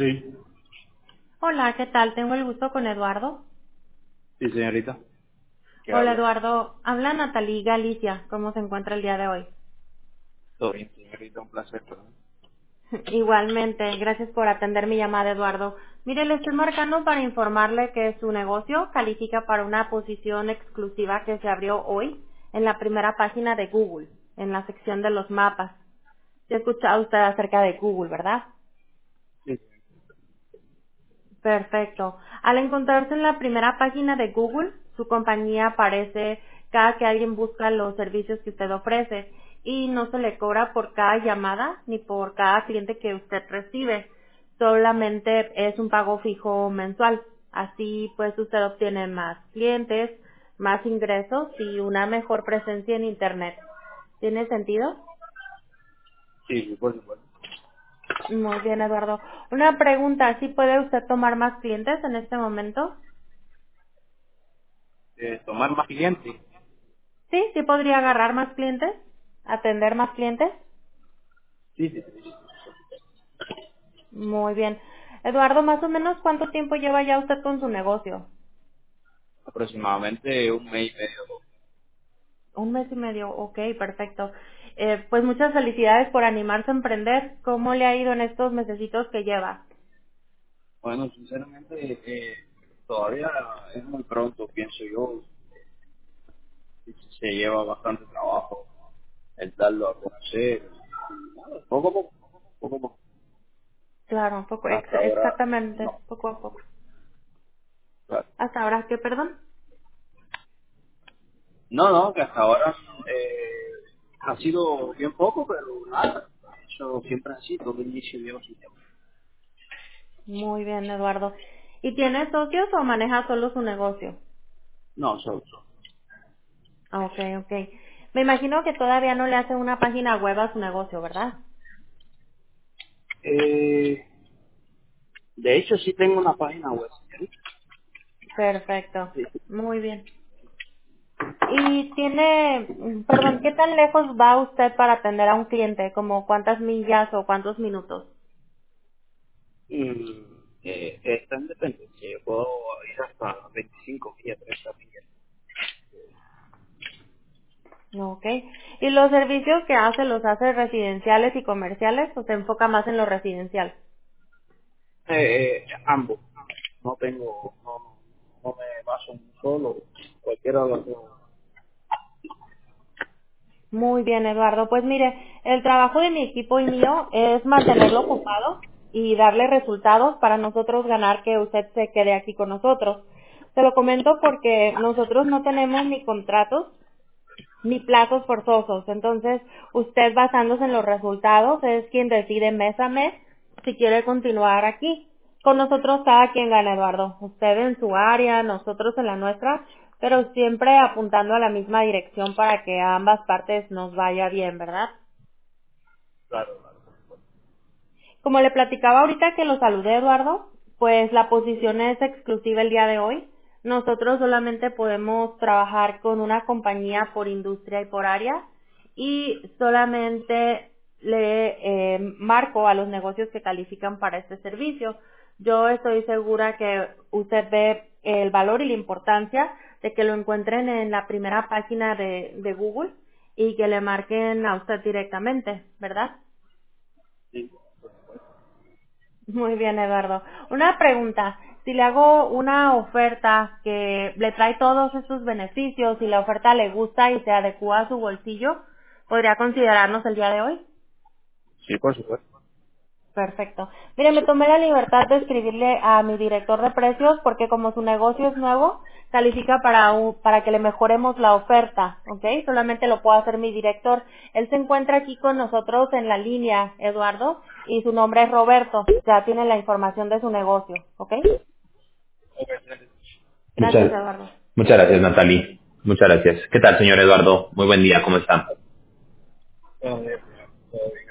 Sí, Hola, ¿qué tal? Tengo el gusto con Eduardo. sí, señorita. ¿Qué Hola, habla? Eduardo. Habla Natalie Galicia. ¿Cómo se encuentra el día de hoy? Todo bien, señorita, un placer. Perdón. Igualmente, gracias por atender mi llamada, Eduardo. Mire, le estoy marcando para informarle que su negocio califica para una posición exclusiva que se abrió hoy en la primera página de Google, en la sección de los mapas. ¿Se ha escuchado usted acerca de Google, verdad? Sí, Perfecto. Al encontrarse en la primera página de Google, su compañía aparece cada que alguien busca los servicios que usted ofrece y no se le cobra por cada llamada ni por cada cliente que usted recibe. Solamente es un pago fijo mensual. Así pues usted obtiene más clientes, más ingresos y una mejor presencia en Internet. ¿Tiene sentido? sí, por supuesto. Muy bien, Eduardo. Una pregunta, ¿sí puede usted tomar más clientes en este momento? Tomar más clientes. Sí, sí podría agarrar más clientes, atender más clientes. Sí, sí, sí. Muy bien. Eduardo, más o menos, ¿cuánto tiempo lleva ya usted con su negocio? Aproximadamente un mes y medio. Un mes y medio, ok, perfecto. Pues muchas felicidades por animarse a emprender. ¿Cómo le ha ido en estos mesecitos que lleva? Bueno, sinceramente, todavía es muy pronto, pienso yo. Se lleva bastante trabajo el darlo a conocer. Nada, poco a poco, poco a poco. Claro, un poco, Hasta ahora, exactamente, no. poco a poco. Claro. ¿Hasta ahora qué, perdón? No, no, que hasta ahora ha sido bien poco, pero nada. Eso siempre es así, todo inicio lleva su tiempo. Muy bien, Eduardo. ¿Y tiene socios o maneja solo su negocio? No, solo. Ok, ok. Me imagino que todavía no le hace una página web a su negocio, ¿verdad? Eh, de hecho, sí tengo una página web, señorita. Perfecto. Sí. Muy bien. Y tiene, perdón, ¿qué tan lejos va usted para atender a un cliente? ¿Como cuántas millas o cuántos minutos? Está en dependencia. Yo puedo ir hasta 25 millas, 30 millas. Ok. ¿Y los servicios que hace los hace residenciales y comerciales o se enfoca más en lo residencial? Ambos. No tengo, no me baso en un solo. Cualquiera de los dos. Muy bien, Eduardo. Pues mire, el trabajo de mi equipo y mío es mantenerlo ocupado y darle resultados para nosotros ganar que usted se quede aquí con nosotros. Se lo comento porque nosotros no tenemos ni contratos ni plazos forzosos. Entonces, usted basándose en los resultados es quien decide mes a mes si quiere continuar aquí. Con nosotros cada quien gana, Eduardo. Usted en su área, nosotros en la nuestra, pero siempre apuntando a la misma dirección para que a ambas partes nos vaya bien, ¿verdad? Claro, claro. Como le platicaba ahorita que lo saludé, Eduardo, pues la posición es exclusiva el día de hoy. Nosotros solamente podemos trabajar con una compañía por industria y por área y solamente le marco a los negocios que califican para este servicio. Yo estoy segura que usted ve el valor y la importancia de que lo encuentren en la primera página de Google y que le marquen a usted directamente, ¿verdad? Sí. Muy bien, Eduardo. Una pregunta. Si le hago una oferta que le trae todos estos beneficios y la oferta le gusta y se adecua a su bolsillo, ¿podría considerarnos el día de hoy? Sí, por supuesto. Perfecto. Mire, me tomé la libertad de escribirle a mi director de precios porque como su negocio es nuevo, califica para que le mejoremos la oferta, ¿ok? Solamente lo puede hacer mi director. Él se encuentra aquí con nosotros en la línea, Eduardo, y su nombre es Roberto. Ya tiene la información de su negocio, ¿ok? Gracias, Muchas, Eduardo. muchas gracias, Natalie. Muchas gracias. ¿Qué tal, señor Eduardo? Muy buen día, ¿cómo está? Todo bien, señor. Todo bien.